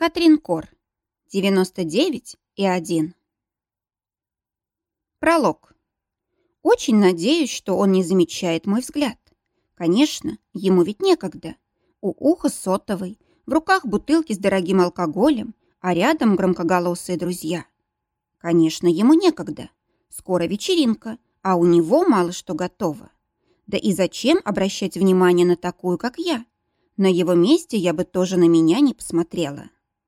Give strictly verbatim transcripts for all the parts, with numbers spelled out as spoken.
Катрин Кор. девяносто девять и один. Пролог. Очень надеюсь, что он не замечает мой взгляд. Конечно, ему ведь некогда. У уха сотовый, в руках бутылки с дорогим алкоголем, а рядом громкоголосые друзья. Конечно, ему некогда. Скоро вечеринка, а у него мало что готово. Да и зачем обращать внимание на такую, как я? На его месте я бы тоже на меня не посмотрела.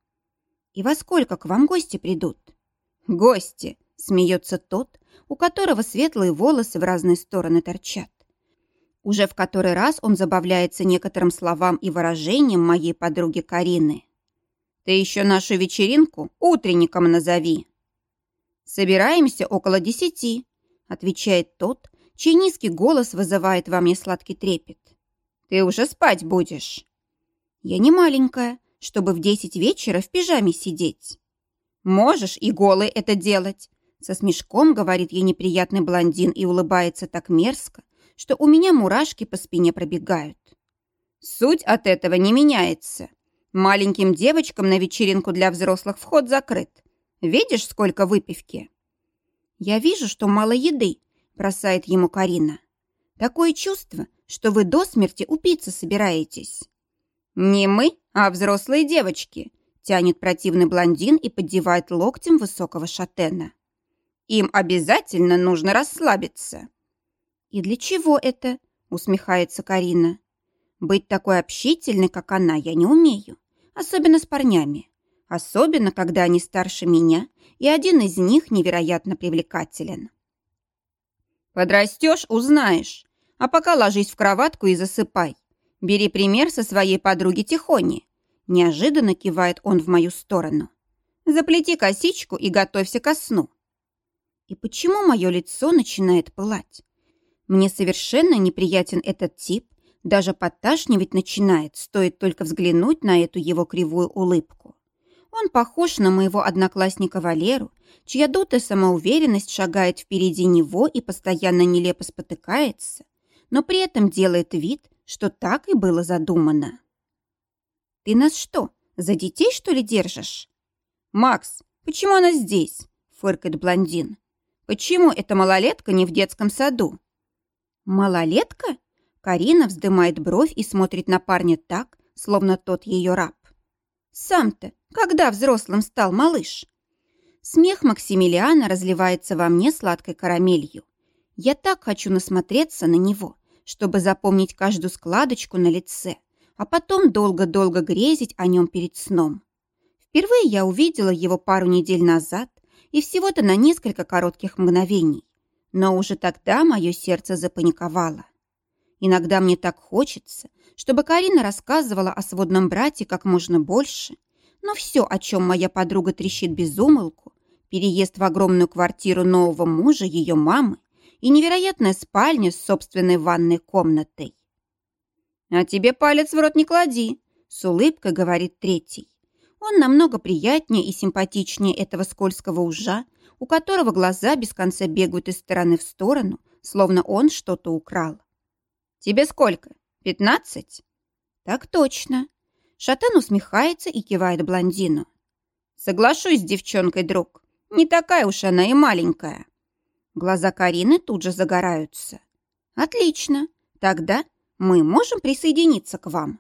«И во сколько к вам гости придут?» «Гости!» — смеется тот, у которого светлые волосы в разные стороны торчат. Уже в который раз он забавляется некоторым словам и выражениям моей подруги Карины. «Ты еще нашу вечеринку утренником назови». «Собираемся около десяти», — отвечает тот, чей низкий голос вызывает во мне сладкий трепет. «Ты уже спать будешь». «Я не маленькая, чтобы в десять вечера в пижаме сидеть». «Можешь и голой это делать», — со смешком говорит ей неприятный блондин и улыбается так мерзко, что у меня мурашки по спине пробегают. Суть от этого не меняется. Маленьким девочкам на вечеринку для взрослых вход закрыт. Видишь, сколько выпивки? «Я вижу, что мало еды», — бросает ему Карина. «Такое чувство, что вы до смерти упиться собираетесь». «Не мы, а взрослые девочки», — тянет противный блондин и поддевает локтем высокого шатена. «Им обязательно нужно расслабиться». «И для чего это?» — усмехается Карина. «Быть такой общительной, как она, я не умею. Особенно с парнями. Особенно, когда они старше меня, и один из них невероятно привлекателен». «Подрастешь — узнаешь. А пока ложись в кроватку и засыпай. Бери пример со своей подруги Тихони». Неожиданно кивает он в мою сторону. «Заплети косичку и готовься ко сну». И почему мое лицо начинает пылать? Мне совершенно неприятен этот тип, даже подташнивать начинает, стоит только взглянуть на эту его кривую улыбку. Он похож на моего одноклассника Валеру, чья дутая самоуверенность шагает впереди него и постоянно нелепо спотыкается, но при этом делает вид, что так и было задумано. «Ты нас что, за детей, что ли, держишь?» «Макс, почему она здесь?» — фыркает блондин. «Почему эта малолетка не в детском саду?» «Малолетка?» Карина вздымает бровь и смотрит на парня так, словно тот ее раб. «Сам-то когда взрослым стал малыш?» Смех Максимилиана разливается во мне сладкой карамелью. Я так хочу насмотреться на него, чтобы запомнить каждую складочку на лице, а потом долго-долго грезить о нем перед сном. Впервые я увидела его пару недель назад и всего-то на несколько коротких мгновений, но уже тогда мое сердце запаниковало. Иногда мне так хочется, чтобы Карина рассказывала о сводном брате как можно больше, но все, о чем моя подруга трещит без умолку, переезд в огромную квартиру нового мужа ее мамы и невероятная спальня с собственной ванной комнатой. «А тебе палец в рот не клади», — с улыбкой говорит третий. Он намного приятнее и симпатичнее этого скользкого ужа, у которого глаза без конца бегают из стороны в сторону, словно он что-то украл. «Тебе сколько? Пятнадцать?» «Так точно». Шатен усмехается и кивает блондину. «Соглашусь с девчонкой, друг. Не такая уж она и маленькая». Глаза Карины тут же загораются. «Отлично. Тогда мы можем присоединиться к вам».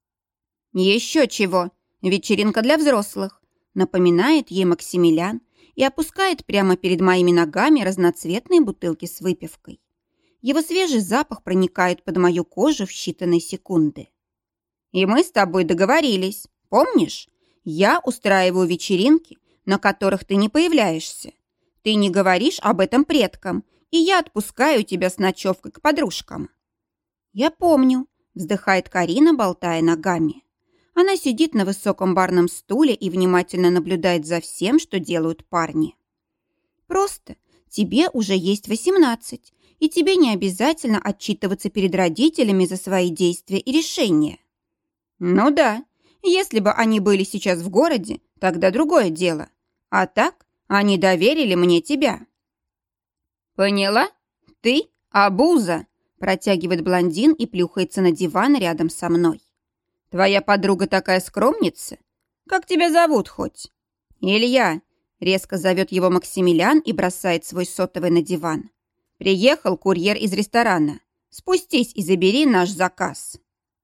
«Еще чего. Вечеринка для взрослых», напоминает ей Максимилиан и опускает прямо перед моими ногами разноцветные бутылки с выпивкой. Его свежий запах проникает под мою кожу в считанные секунды. «И мы с тобой договорились, помнишь? Я устраиваю вечеринки, на которых ты не появляешься. Ты не говоришь об этом предкам, и я отпускаю тебя с ночевкой к подружкам». «Я помню», — вздыхает Карина, болтая ногами. Она сидит на высоком барном стуле и внимательно наблюдает за всем, что делают парни. «Просто тебе уже есть восемнадцать, и тебе не обязательно отчитываться перед родителями за свои действия и решения». «Ну да, если бы они были сейчас в городе, тогда другое дело. А так они доверили мне тебя». «Поняла? Ты обуза», – протягивает блондин и плюхается на диван рядом со мной. «Твоя подруга такая скромница? Как тебя зовут хоть?» «Илья», — резко зовет его Максимилиан и бросает свой сотовый на диван. «Приехал курьер из ресторана. Спустись и забери наш заказ».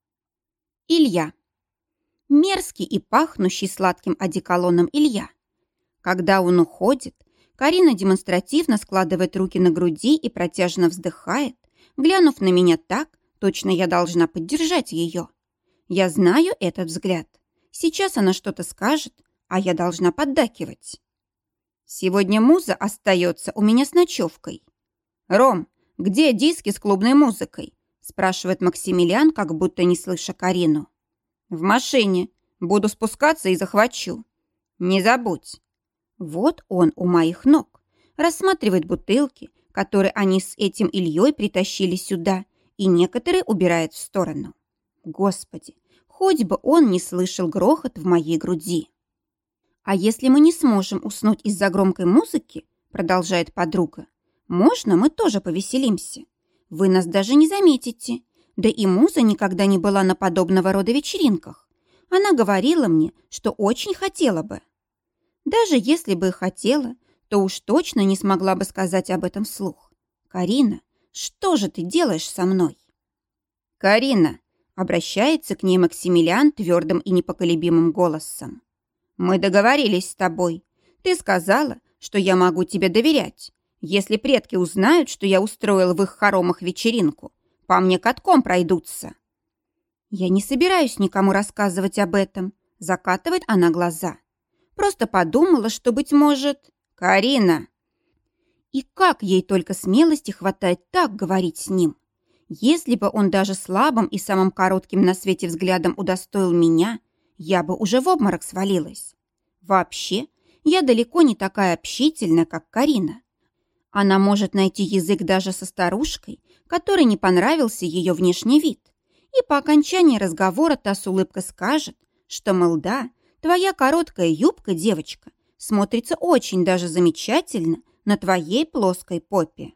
Илья. Мерзкий и пахнущий сладким одеколоном Илья. Когда он уходит, Карина демонстративно складывает руки на груди и протяжно вздыхает, глянув на меня так, точно я должна поддержать ее. Я знаю этот взгляд. Сейчас она что-то скажет, а я должна поддакивать. Сегодня муза остается у меня с ночевкой. «Ром, где диски с клубной музыкой?» спрашивает Максимилиан, как будто не слыша Карину. «В машине. Буду спускаться и захвачу. Не забудь». Вот он у моих ног. Рассматривает бутылки, которые они с этим Ильей притащили сюда, и некоторые убирает в сторону. Господи, хоть бы он не слышал грохот в моей груди. «А если мы не сможем уснуть из-за громкой музыки, — продолжает подруга, — можно мы тоже повеселимся? Вы нас даже не заметите. Да и муза никогда не была на подобного рода вечеринках. Она говорила мне, что очень хотела бы. Даже если бы и хотела, то уж точно не смогла бы сказать об этом вслух. Карина, что же ты делаешь со мной?» «Карина!» — обращается к ней Максимилиан твердым и непоколебимым голосом. «Мы договорились с тобой. Ты сказала, что я могу тебе доверять. Если предки узнают, что я устроил в их хоромах вечеринку, по мне катком пройдутся». «Я не собираюсь никому рассказывать об этом», — закатывает она глаза. «Просто подумала, что, быть может...» «Карина!» И как ей только смелости хватает так говорить с ним? Если бы он даже слабым и самым коротким на свете взглядом удостоил меня, я бы уже в обморок свалилась. Вообще, я далеко не такая общительная, как Карина. Она может найти язык даже со старушкой, которой не понравился ее внешний вид. И по окончании разговора та с улыбкой скажет, что, мол, да, твоя короткая юбка, девочка, смотрится очень даже замечательно на твоей плоской попе.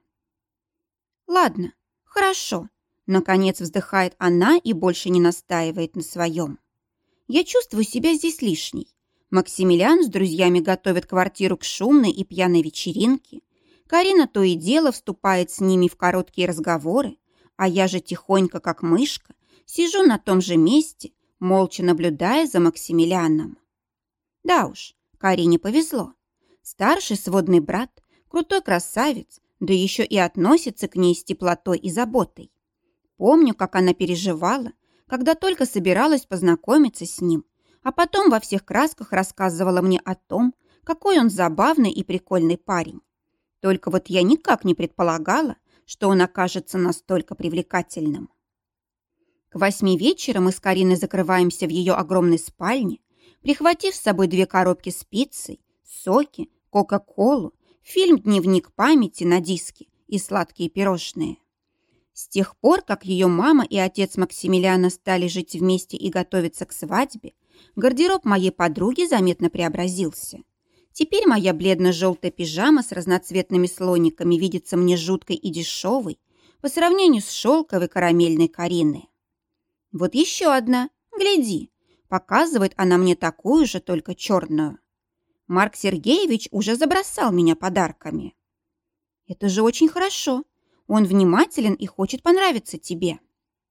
Ладно, хорошо. Наконец вздыхает она и больше не настаивает на своем. Я чувствую себя здесь лишней. Максимилиан с друзьями готовит квартиру к шумной и пьяной вечеринке. Карина то и дело вступает с ними в короткие разговоры, а я же тихонько, как мышка, сижу на том же месте, молча наблюдая за Максимилианом. Да уж, Карине повезло. Старший сводный брат, крутой красавец, да еще и относится к ней с теплотой и заботой. Помню, как она переживала, когда только собиралась познакомиться с ним, а потом во всех красках рассказывала мне о том, какой он забавный и прикольный парень. Только вот я никак не предполагала, что он окажется настолько привлекательным. К восьми вечера мы с Кариной закрываемся в ее огромной спальне, прихватив с собой две коробки с пиццей, соки, кока-колу, фильм «Дневник памяти» на диске и сладкие пирожные. С тех пор, как ее мама и отец Максимилиана стали жить вместе и готовиться к свадьбе, гардероб моей подруги заметно преобразился. Теперь моя бледно-желтая пижама с разноцветными слониками видится мне жуткой и дешевой по сравнению с шелковой карамельной Карины. Вот еще одна, гляди, показывает она мне такую же, только черную. Марк Сергеевич уже забросал меня подарками. Это же очень хорошо. Он внимателен и хочет понравиться тебе.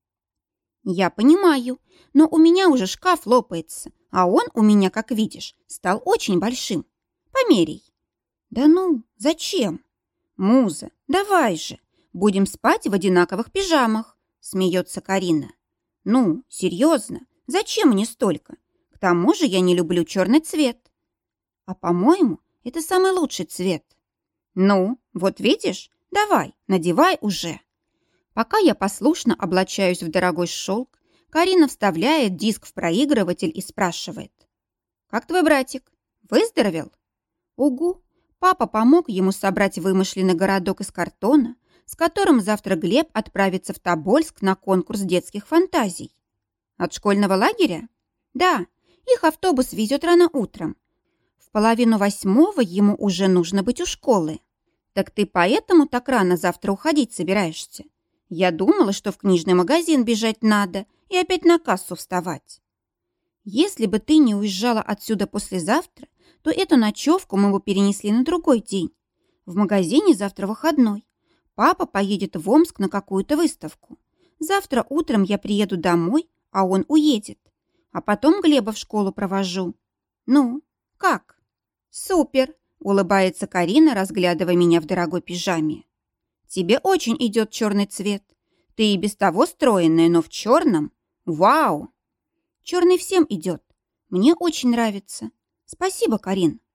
Я понимаю, но у меня уже шкаф лопается, а он у меня, как видишь, стал очень большим. Померяй. Да ну, зачем? Муза, давай же, будем спать в одинаковых пижамах, смеется Карина. Ну, серьезно, зачем мне столько? К тому же я не люблю черный цвет. А по-моему, это самый лучший цвет. Ну, вот видишь, давай, надевай уже. Пока я послушно облачаюсь в дорогой шелк, Карина вставляет диск в проигрыватель и спрашивает. Как твой братик? Выздоровел? Угу, папа помог ему собрать вымышленный городок из картона, с которым завтра Глеб отправится в Тобольск на конкурс детских фантазий. От школьного лагеря? Да, их автобус везет рано утром. В половину восьмого ему уже нужно быть у школы. Так ты поэтому так рано завтра уходить собираешься? Я думала, что в книжный магазин бежать надо и опять на кассу вставать. Если бы ты не уезжала отсюда послезавтра, то эту ночевку мы бы перенесли на другой день. В магазине завтра выходной. Папа поедет в Омск на какую-то выставку. Завтра утром я приеду домой, а он уедет. А потом Глеба в школу провожу. Ну, как? Супер, улыбается Карина, разглядывая меня в дорогой пижаме. Тебе очень идет черный цвет. Ты и без того стройная, но в черном. Вау! Черный всем идет. Мне очень нравится. Спасибо, Карин.